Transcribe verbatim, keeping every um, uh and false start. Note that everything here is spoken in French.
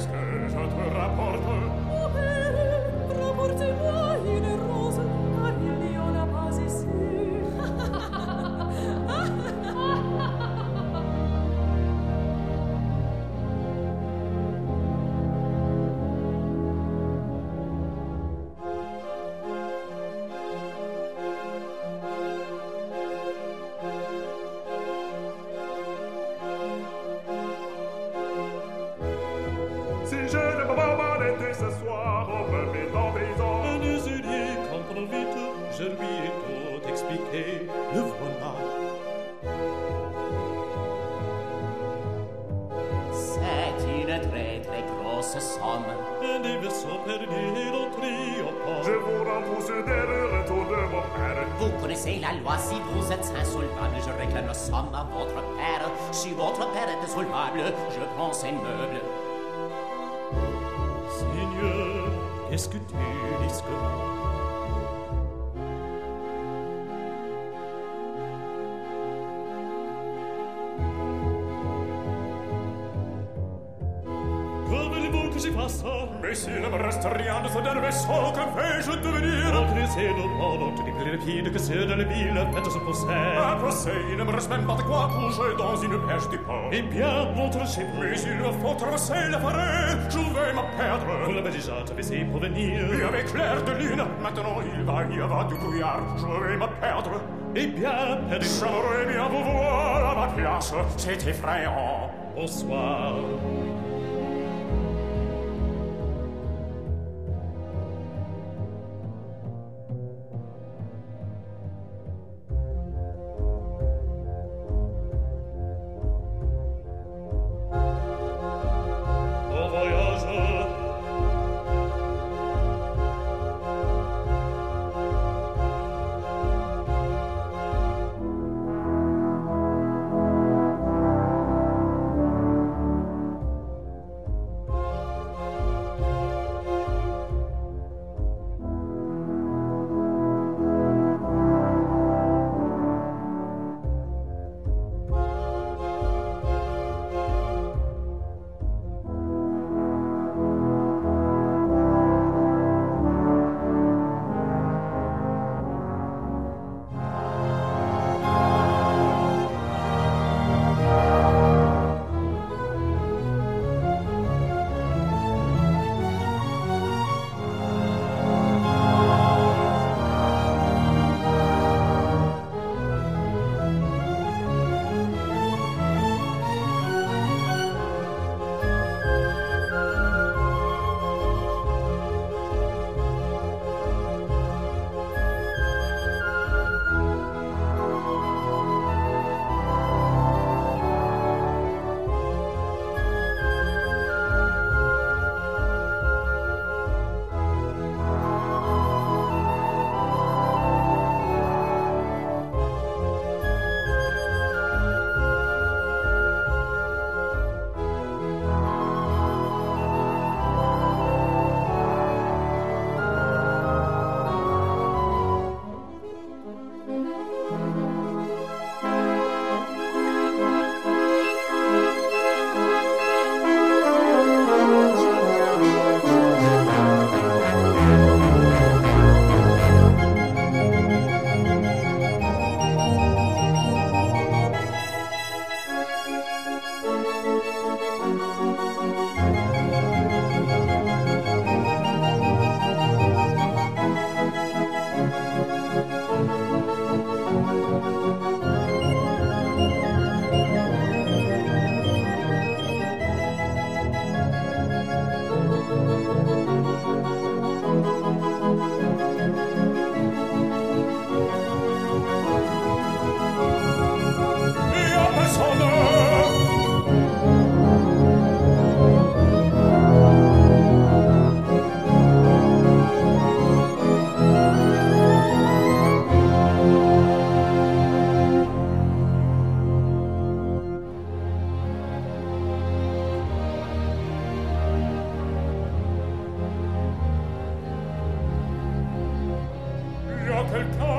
qu'est-ce que je te rapporte? Mon père, rapportez-moi une rose, car il n'y en a pas ici. Si je ne peux pas m'arrêter ce soir en me mettant prison. Désolé, comprenons vite, je lui ai tout expliqué, le voilà. C'est une très très grosse somme. Un des versants perdus dans triomphe. Je vous rembourse dès le retour de mon père. Vous connaissez la loi, si vous êtes insolvable, je réclame la somme à votre père. Si votre père est insolvable, je prends ses meubles. Seigneur, qu'est-ce que tu risques? Que voulez-vous que j'y fasse? Mais s'il ne me reste rien de ce dernier vaisseau, que vais-je devenir? Regrettez de prendre tous les plus rapides que ceux de la ville, faites ce procès. Un procès, il ne me reste même pas de quoi coucher dans une pêche du port. Eh bien, montre chez vous. Mais il me faut tracer la forêt, je vais me perdre. Vous l'avez déjà traversé pour venir. Et avec l'air de lune, maintenant il va y avoir du brouillard, je vais me perdre. Eh bien, perdez. J'aimerais bien vous voir à ma place, c'est effrayant. Bonsoir. Bon voyage. quelqu'un